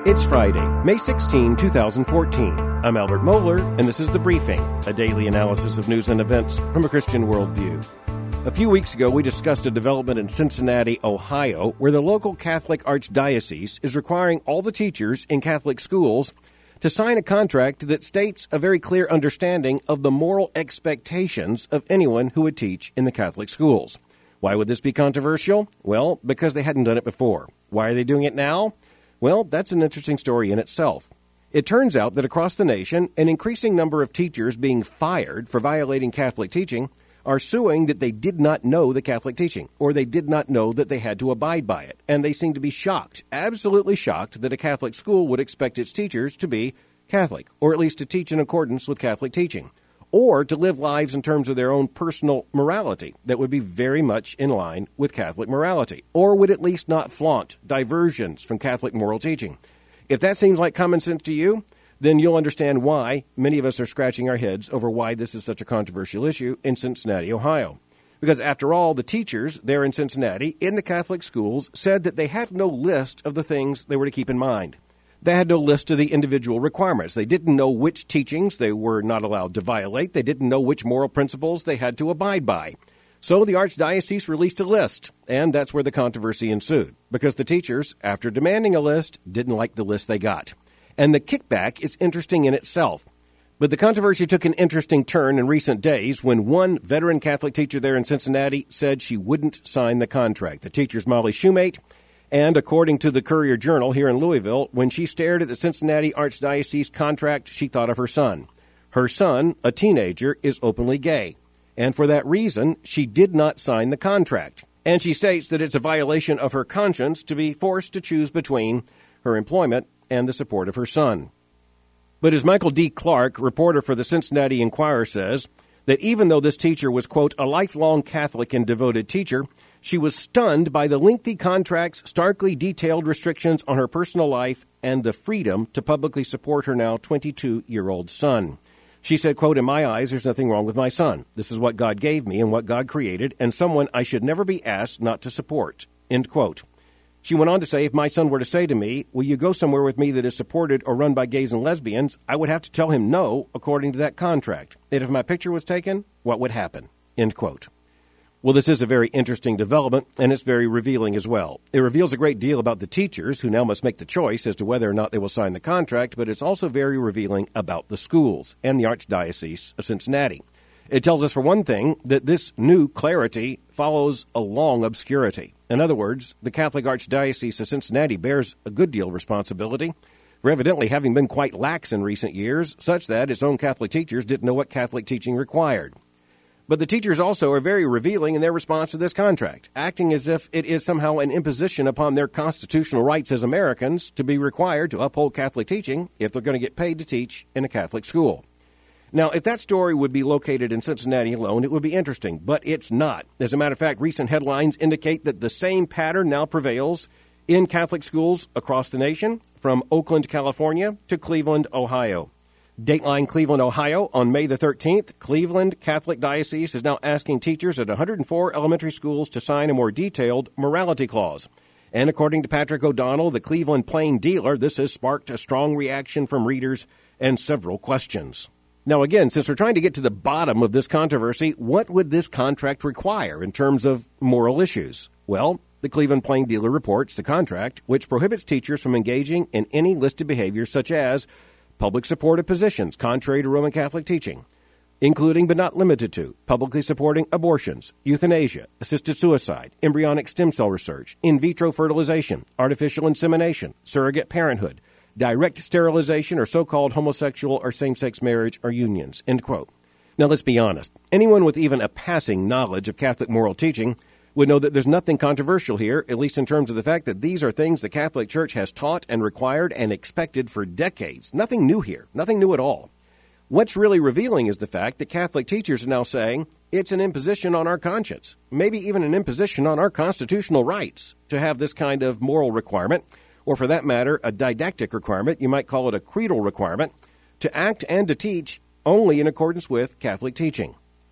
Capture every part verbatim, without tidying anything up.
It's Friday, May sixteenth, twenty fourteen. I'm Albert Mohler, and this is The Briefing, a daily analysis of news and events from a Christian worldview. A few weeks ago, we discussed a development in Cincinnati, Ohio, where the local Catholic Archdiocese is requiring all the teachers in Catholic schools to sign a contract that states a very clear understanding of the moral expectations of anyone who would teach in the Catholic schools. Why would this be controversial? Well, because they hadn't done it before. Why are they doing it now? Well, that's an interesting story in itself. It turns out that across the nation, an increasing number of teachers being fired for violating Catholic teaching are suing that they did not know the Catholic teaching, or they did not know that they had to abide by it. And they seem to be shocked, absolutely shocked, that a Catholic school would expect its teachers to be Catholic, or at least to teach in accordance with Catholic teaching, or to live lives in terms of their own personal morality that would be very much in line with Catholic morality, or would at least not flaunt diversions from Catholic moral teaching. If that seems like common sense to you, then you'll understand why many of us are scratching our heads over why this is such a controversial issue in Cincinnati, Ohio. Because after all, the teachers there in Cincinnati in the Catholic schools said that they had no list of the things they were to keep in mind. They had no list of the individual requirements. They didn't know which teachings they were not allowed to violate. They didn't know which moral principles they had to abide by. So the Archdiocese released a list, and that's where the controversy ensued, because the teachers, after demanding a list, didn't like the list they got. And the kickback is interesting in itself. But the controversy took an interesting turn in recent days when one veteran Catholic teacher there in Cincinnati said she wouldn't sign the contract. The teacher's Molly Shoemate. And according to the Courier-Journal here in Louisville, when she stared at the Cincinnati Archdiocese contract, she thought of her son. Her son, a teenager, is openly gay. And for that reason, she did not sign the contract. And she states that it's a violation of her conscience to be forced to choose between her employment and the support of her son. But as Michael D. Clark, reporter for the Cincinnati Enquirer, says, that even though this teacher was, quote, a lifelong Catholic and devoted teacher, she was stunned by the lengthy contract's starkly detailed restrictions on her personal life and the freedom to publicly support her now twenty-two-year-old son. She said, quote, in my eyes, there's nothing wrong with my son. This is what God gave me and what God created, and someone I should never be asked not to support, end quote. She went on to say, if my son were to say to me, will you go somewhere with me that is supported or run by gays and lesbians, I would have to tell him no, according to that contract. And if my picture was taken, what would happen, end quote. Well, this is a very interesting development, and it's very revealing as well. It reveals a great deal about the teachers, who now must make the choice as to whether or not they will sign the contract, but it's also very revealing about the schools and the Archdiocese of Cincinnati. It tells us, for one thing, that this new clarity follows a long obscurity. In other words, the Catholic Archdiocese of Cincinnati bears a good deal of responsibility for evidently having been quite lax in recent years, such that its own Catholic teachers didn't know what Catholic teaching required. But the teachers also are very revealing in their response to this contract, acting as if it is somehow an imposition upon their constitutional rights as Americans to be required to uphold Catholic teaching if they're going to get paid to teach in a Catholic school. Now, if that story would be located in Cincinnati alone, it would be interesting, but it's not. As a matter of fact, recent headlines indicate that the same pattern now prevails in Catholic schools across the nation, from Oakland, California, to Cleveland, Ohio. Dateline Cleveland, Ohio, on May the thirteenth, Cleveland Catholic Diocese is now asking teachers at one hundred four elementary schools to sign a more detailed morality clause. And according to Patrick O'Donnell, the Cleveland Plain Dealer, this has sparked a strong reaction from readers and several questions. Now, again, since we're trying to get to the bottom of this controversy, what would this contract require in terms of moral issues? Well, the Cleveland Plain Dealer reports the contract, which prohibits teachers from engaging in any listed behaviors such as public support of positions contrary to Roman Catholic teaching, including but not limited to publicly supporting abortions, euthanasia, assisted suicide, embryonic stem cell research, in vitro fertilization, artificial insemination, surrogate parenthood, direct sterilization, or so-called homosexual or same-sex marriage or unions, end quote. Now, let's be honest. Anyone with even a passing knowledge of Catholic moral teaching would know that there's nothing controversial here, at least in terms of the fact that these are things the Catholic Church has taught and required and expected for decades. Nothing new here. Nothing new at all. What's really revealing is the fact that Catholic teachers are now saying it's an imposition on our conscience, maybe even an imposition on our constitutional rights to have this kind of moral requirement, or for that matter, a didactic requirement, you might call it a creedal requirement, to act and to teach only in accordance with Catholic teaching.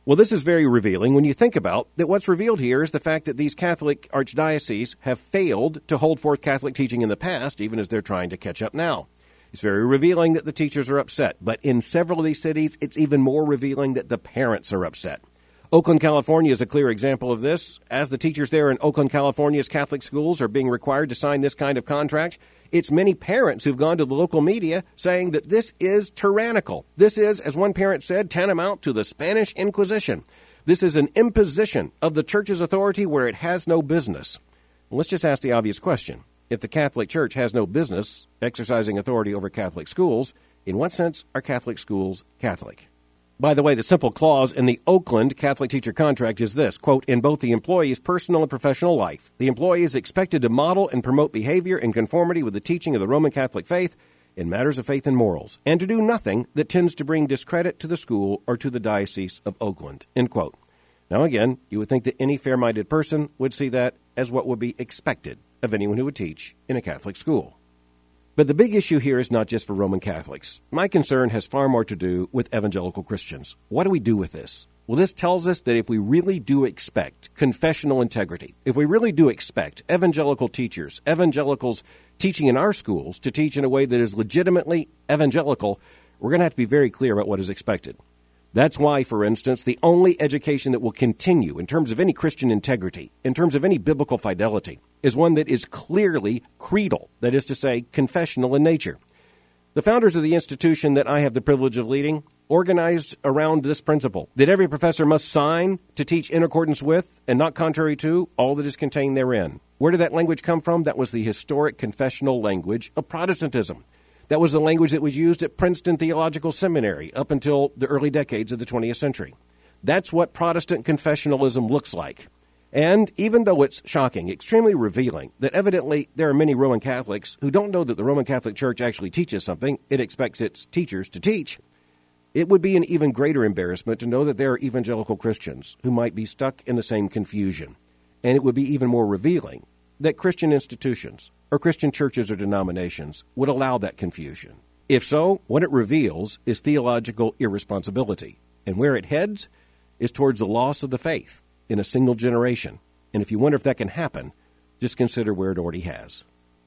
Well, this is very revealing when you think about that what's revealed here is the fact that these Catholic archdioceses have failed to hold forth Catholic teaching in the past, even as they're trying to catch up now. It's very revealing that the teachers are upset, but in several of these cities, it's even more revealing that the parents are upset. Oakland, California is a clear example of this. As the teachers there in Oakland, California's Catholic schools are being required to sign this kind of contract, it's many parents who've gone to the local media saying that this is tyrannical. This is, as one parent said, tantamount to the Spanish Inquisition. This is an imposition of the church's authority where it has no business. Well, let's just ask the obvious question. If the Catholic Church has no business exercising authority over Catholic schools, in what sense are Catholic schools Catholic? By the way, the simple clause in the Oakland Catholic teacher contract is this, quote, in both the employee's personal and professional life, the employee is expected to model and promote behavior in conformity with the teaching of the Roman Catholic faith in matters of faith and morals, and to do nothing that tends to bring discredit to the school or to the Diocese of Oakland, end quote. Now again, you would think that any fair-minded person would see that as what would be expected of anyone who would teach in a Catholic school. But the big issue here is not just for Roman Catholics. My concern has far more to do with evangelical Christians. What do we do with this? Well, this tells us that if we really do expect confessional integrity, if we really do expect evangelical teachers, evangelicals teaching in our schools to teach in a way that is legitimately evangelical, we're going to have to be very clear about what is expected. That's why, for instance, the only education that will continue in terms of any Christian integrity, in terms of any biblical fidelity, is one that is clearly creedal, that is to say, confessional in nature. The founders of the institution that I have the privilege of leading organized around this principle, that every professor must sign to teach in accordance with, and not contrary to, all that is contained therein. Where did that language come from? That was the historic confessional language of Protestantism. That was the language that was used at Princeton Theological Seminary up until the early decades of the twentieth century. That's what Protestant confessionalism looks like. And even though it's shocking, extremely revealing, that evidently there are many Roman Catholics who don't know that the Roman Catholic Church actually teaches something it expects its teachers to teach, it would be an even greater embarrassment to know that there are evangelical Christians who might be stuck in the same confusion. And it would be even more revealing that Christian institutions or Christian churches or denominations would allow that confusion. If so, what it reveals is theological irresponsibility, and where it heads is towards the loss of the faith in a single generation. And if you wonder if that can happen, just consider where it already has.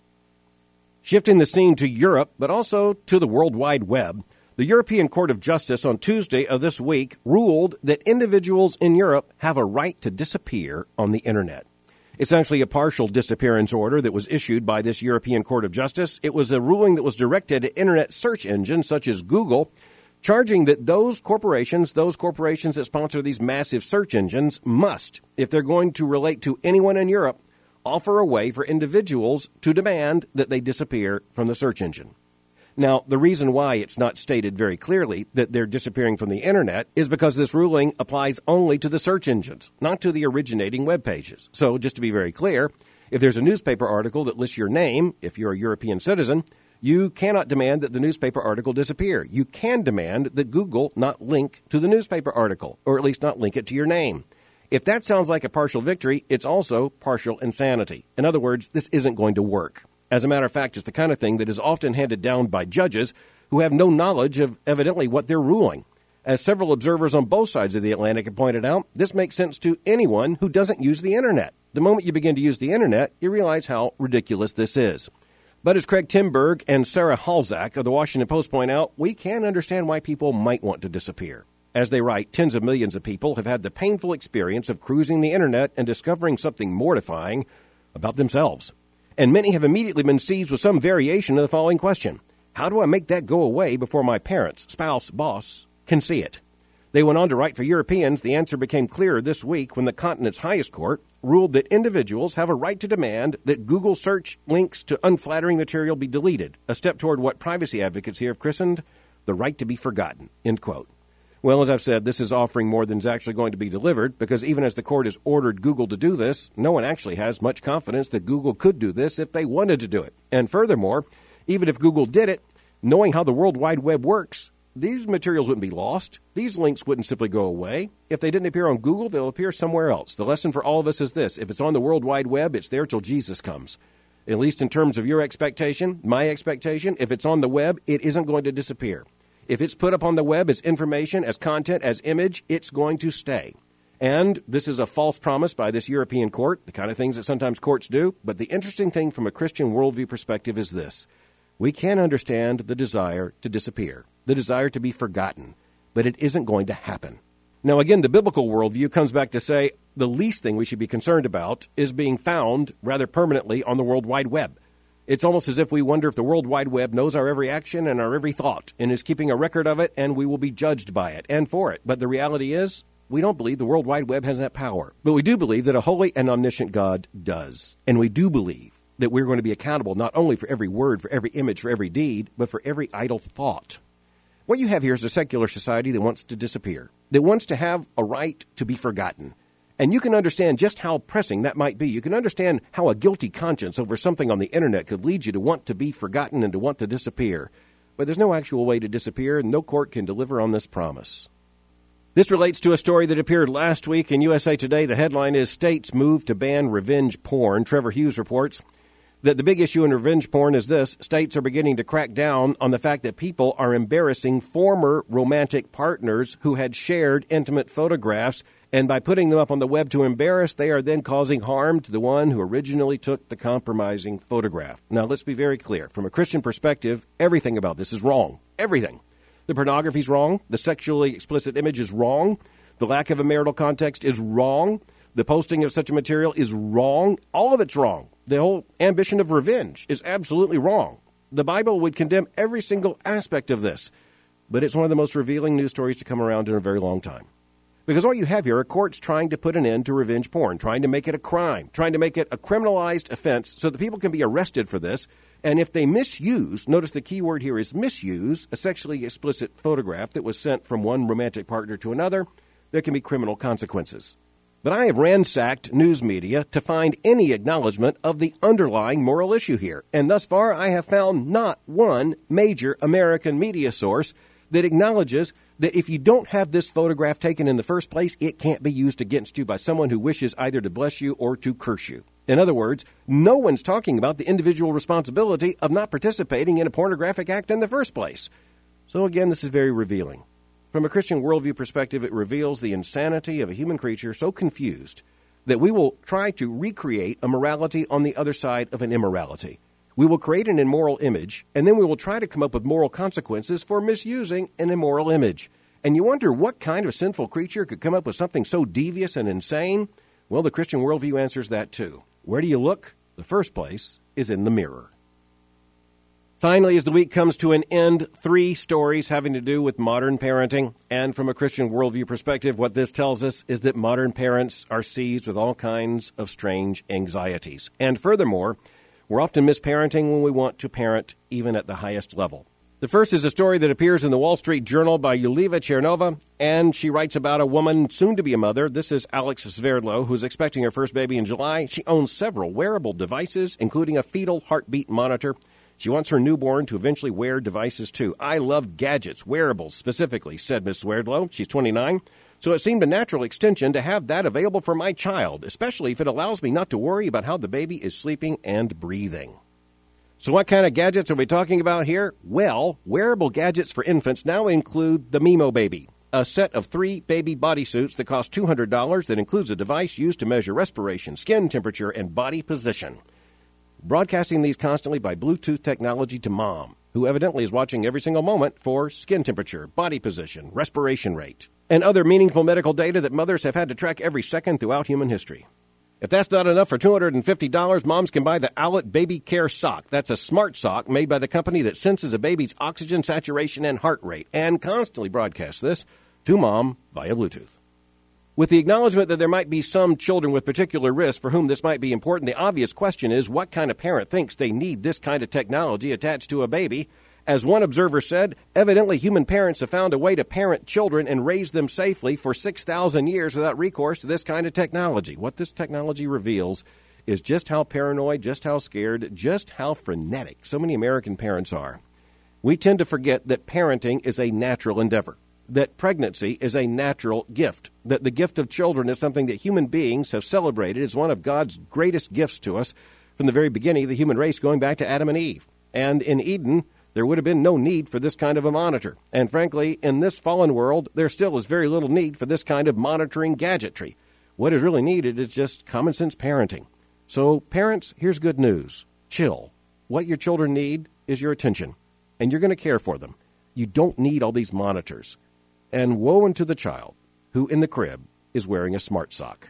Shifting the scene to Europe, but also to the World Wide Web, the European Court of Justice on Tuesday of this week ruled that individuals in Europe have a right to disappear on the Internet. It's actually a partial disappearance order that was issued by this European Court of Justice. It was a ruling that was directed at Internet search engines such as Google, charging that those corporations, those corporations that sponsor these massive search engines, must, if they're going to relate to anyone in Europe, offer a way for individuals to demand that they disappear from the search engine. Now, the reason why it's not stated very clearly that they're disappearing from the Internet is because this ruling applies only to the search engines, not to the originating web pages. So, just to be very clear, if there's a newspaper article that lists your name, if you're a European citizen, you cannot demand that the newspaper article disappear. You can demand that Google not link to the newspaper article, or at least not link it to your name. If that sounds like a partial victory, it's also partial insanity. In other words, this isn't going to work. As a matter of fact, it's the kind of thing that is often handed down by judges who have no knowledge of evidently what they're ruling. As several observers on both sides of the Atlantic have pointed out, this makes sense to anyone who doesn't use the Internet. The moment you begin to use the Internet, you realize how ridiculous this is. But as Craig Timberg and Sarah Halzack of the Washington Post point out, we can understand why people might want to disappear. As they write, tens of millions of people have had the painful experience of cruising the Internet and discovering something mortifying about themselves. And many have immediately been seized with some variation of the following question. How do I make that go away before my parents, spouse, boss can see it? They went on to write, for Europeans, the answer became clearer this week when the continent's highest court ruled that individuals have a right to demand that Google search links to unflattering material be deleted, a step toward what privacy advocates here have christened the right to be forgotten, end quote. Well, as I've said, this is offering more than is actually going to be delivered, because even as the court has ordered Google to do this, no one actually has much confidence that Google could do this if they wanted to do it. And furthermore, even if Google did it, knowing how the World Wide Web works, these materials wouldn't be lost. These links wouldn't simply go away. If they didn't appear on Google, they'll appear somewhere else. The lesson for all of us is this. If it's on the World Wide Web, it's there till Jesus comes. At least in terms of your expectation, my expectation, if it's on the web, it isn't going to disappear. If it's put up on the web as information, as content, as image, it's going to stay. And this is a false promise by this European court, the kind of things that sometimes courts do. But the interesting thing from a Christian worldview perspective is this. We can understand the desire to disappear, the desire to be forgotten, but it isn't going to happen. Now, again, the biblical worldview comes back to say the least thing we should be concerned about is being found rather permanently on the World Wide Web. It's almost as if we wonder if the World Wide Web knows our every action and our every thought and is keeping a record of it, and we will be judged by it and for it. But the reality is, we don't believe the World Wide Web has that power. But we do believe that a holy and omniscient God does. And we do believe that we're going to be accountable not only for every word, for every image, for every deed, but for every idle thought. What you have here is a secular society that wants to disappear, that wants to have a right to be forgotten. And you can understand just how pressing that might be. You can understand how a guilty conscience over something on the internet could lead you to want to be forgotten and to want to disappear. But there's no actual way to disappear, and no court can deliver on this promise. This relates to a story that appeared last week in U S A Today. The headline is States Move to Ban Revenge Porn. Trevor Hughes reports that the big issue in revenge porn is this. States are beginning to crack down on the fact that people are embarrassing former romantic partners who had shared intimate photographs, and by putting them up on the web to embarrass, they are then causing harm to the one who originally took the compromising photograph. Now, let's be very clear. From a Christian perspective, everything about this is wrong. Everything. The pornography is wrong. The sexually explicit image is wrong. The lack of a marital context is wrong. The posting of such a material is wrong. All of it's wrong. The whole ambition of revenge is absolutely wrong. The Bible would condemn every single aspect of this. But it's one of the most revealing news stories to come around in a very long time. Because all you have here are courts trying to put an end to revenge porn, trying to make it a crime, trying to make it a criminalized offense so that people can be arrested for this. And if they misuse, notice the key word here is misuse, a sexually explicit photograph that was sent from one romantic partner to another, there can be criminal consequences. But I have ransacked news media to find any acknowledgement of the underlying moral issue here. And thus far, I have found not one major American media source that acknowledges that if you don't have this photograph taken in the first place, it can't be used against you by someone who wishes either to bless you or to curse you. In other words, no one's talking about the individual responsibility of not participating in a pornographic act in the first place. So again, this is very revealing. From a Christian worldview perspective, it reveals the insanity of a human creature so confused that we will try to recreate a morality on the other side of an immorality. We will create an immoral image, and then we will try to come up with moral consequences for misusing an immoral image. And you wonder what kind of sinful creature could come up with something so devious and insane? Well, the Christian worldview answers that too. Where do you look? The first place is in the mirror. Finally, as the week comes to an end, three stories having to do with modern parenting. And from a Christian worldview perspective, what this tells us is that modern parents are seized with all kinds of strange anxieties. And furthermore, we're often misparenting when we want to parent even at the highest level. The first is a story that appears in the Wall Street Journal by Yuliva Chernova, and she writes about a woman soon to be a mother. This is Alex Sverdlo, who's expecting her first baby in July. She owns several wearable devices, including a fetal heartbeat monitor. She wants her newborn to eventually wear devices, too. I love gadgets, wearables specifically, said Miz Sverdlo. She's twenty-nine. So it seemed a natural extension to have that available for my child, especially if it allows me not to worry about how the baby is sleeping and breathing. So what kind of gadgets are we talking about here? Well, wearable gadgets for infants now include the Mimo Baby, a set of three baby bodysuits that cost two hundred dollars that includes a device used to measure respiration, skin temperature, and body position. Broadcasting these constantly by Bluetooth technology to mom, who evidently is watching every single moment for skin temperature, body position, respiration rate, and other meaningful medical data that mothers have had to track every second throughout human history. If that's not enough, for two hundred fifty dollars, moms can buy the Owlet Baby Care Sock. That's a smart sock made by the company that senses a baby's oxygen saturation and heart rate and constantly broadcasts this to mom via Bluetooth. With the acknowledgement that there might be some children with particular risk for whom this might be important, the obvious question is what kind of parent thinks they need this kind of technology attached to a baby? As one observer said, evidently human parents have found a way to parent children and raise them safely for six thousand years without recourse to this kind of technology. What this technology reveals is just how paranoid, just how scared, just how frenetic so many American parents are. We tend to forget that parenting is a natural endeavor, that pregnancy is a natural gift, that the gift of children is something that human beings have celebrated as one of God's greatest gifts to us from the very beginning of the human race, going back to Adam and Eve. And in Eden, there would have been no need for this kind of a monitor. And frankly, in this fallen world, there still is very little need for this kind of monitoring gadgetry. What is really needed is just common sense parenting. So, parents, here's good news. Chill. What your children need is your attention, and you're going to care for them. You don't need all these monitors. And woe unto the child who, in the crib, is wearing a smart sock.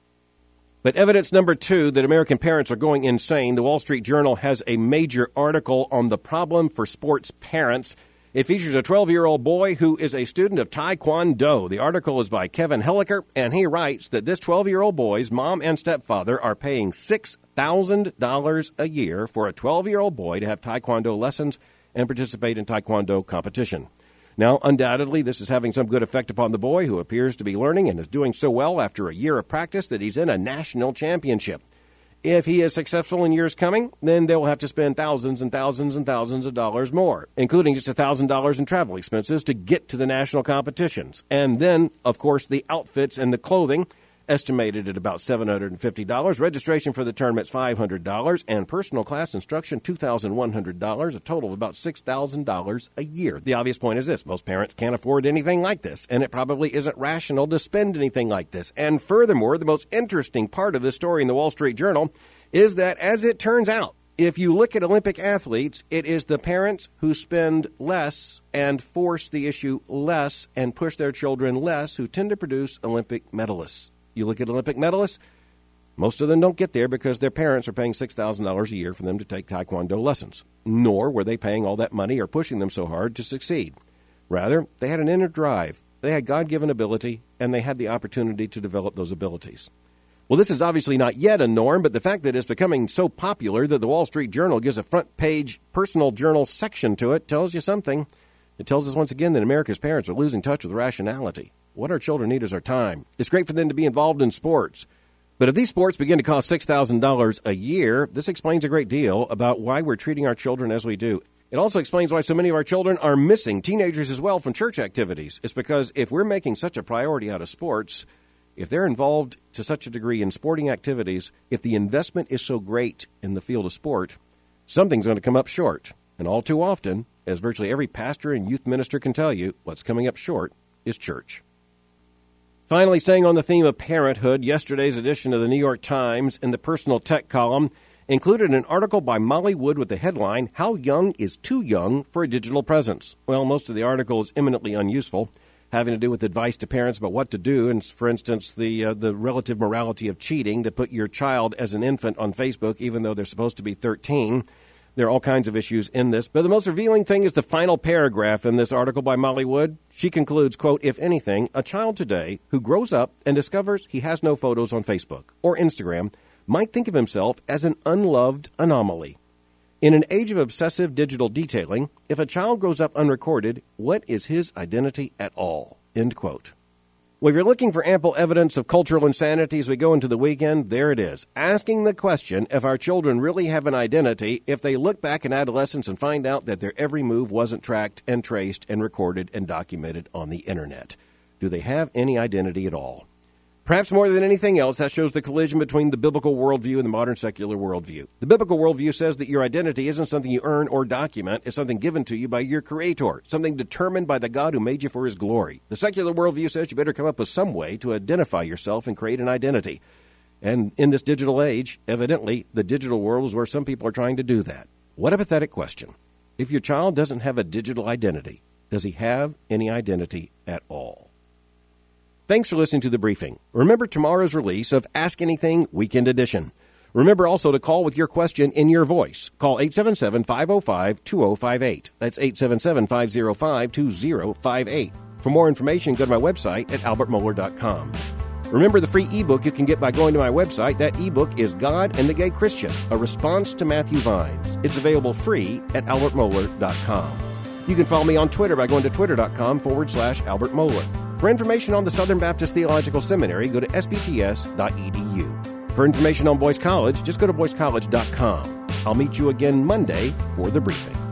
But evidence number two that American parents are going insane, the Wall Street Journal has a major article on the problem for sports parents. It features a twelve-year-old boy who is a student of Taekwondo. The article is by Kevin Helliker, and he writes that this twelve-year-old boy's mom and stepfather are paying six thousand dollars a year for a twelve-year-old boy to have Taekwondo lessons and participate in Taekwondo competition. Now, undoubtedly, this is having some good effect upon the boy, who appears to be learning and is doing so well after a year of practice that he's in a national championship. If he is successful in years coming, then they will have to spend thousands and thousands and thousands of dollars more, including just one thousand dollars in travel expenses to get to the national competitions. And then, of course, the outfits and the clothing, estimated at about seven hundred fifty dollars. Registration for the tournament is five hundred dollars, and personal class instruction, two thousand one hundred dollars, a total of about six thousand dollars a year. The obvious point is this: most parents can't afford anything like this, and it probably isn't rational to spend anything like this. And furthermore, the most interesting part of this story in the Wall Street Journal is that, as it turns out, if you look at Olympic athletes, it is the parents who spend less and force the issue less and push their children less who tend to produce Olympic medalists. You look at Olympic medalists, most of them don't get there because their parents are paying six thousand dollars a year for them to take Taekwondo lessons, nor were they paying all that money or pushing them so hard to succeed. Rather, they had an inner drive, they had God-given ability, and they had the opportunity to develop those abilities. Well, this is obviously not yet a norm, but the fact that it's becoming so popular that the Wall Street Journal gives a front-page personal journal section to it tells you something. It tells us once again that America's parents are losing touch with rationality. What our children need is our time. It's great for them to be involved in sports. But if these sports begin to cost six thousand dollars a year, this explains a great deal about why we're treating our children as we do. It also explains why so many of our children are missing, teenagers as well, from church activities. It's because if we're making such a priority out of sports, if they're involved to such a degree in sporting activities, if the investment is so great in the field of sport, something's going to come up short. And all too often, as virtually every pastor and youth minister can tell you, what's coming up short is church. Finally, staying on the theme of parenthood, yesterday's edition of the New York Times in the personal tech column included an article by Molly Wood with the headline, "How Young is Too Young for a Digital Presence?" Well, most of the article is eminently unuseful, having to do with advice to parents about what to do, and for instance, the uh, the relative morality of cheating, to put your child as an infant on Facebook even though they're supposed to be thirteen. There are all kinds of issues in this, but the most revealing thing is the final paragraph in this article by Molly Wood. She concludes, quote, "If anything, a child today who grows up and discovers he has no photos on Facebook or Instagram might think of himself as an unloved anomaly. In an age of obsessive digital detailing, if a child grows up unrecorded, what is his identity at all?" End quote. Well, if you're looking for ample evidence of cultural insanity as we go into the weekend, there it is. Asking the question if our children really have an identity if they look back in adolescence and find out that their every move wasn't tracked and traced and recorded and documented on the Internet. Do they have any identity at all? Perhaps more than anything else, that shows the collision between the biblical worldview and the modern secular worldview. The biblical worldview says that your identity isn't something you earn or document. It's something given to you by your Creator, something determined by the God who made you for His glory. The secular worldview says you better come up with some way to identify yourself and create an identity. And in this digital age, evidently, the digital world is where some people are trying to do that. What a pathetic question. If your child doesn't have a digital identity, does he have any identity at all? Thanks for listening to The Briefing. Remember tomorrow's release of Ask Anything Weekend Edition. Remember also to call with your question in your voice. Call eight seven seven, five oh five, two oh five eight. That's eight seven seven, five oh five, two oh five eight. For more information, go to my website at albert mohler dot com. Remember the free ebook you can get by going to my website. That ebook is God and the Gay Christian, a response to Matthew Vines. It's available free at albert mohler dot com. You can follow me on Twitter by going to twitter.com forward slash Albert Mohler. For information on the Southern Baptist Theological Seminary, go to s b t s dot e d u. For information on Boyce College, just go to boyce college dot com. I'll meet you again Monday for The Briefing.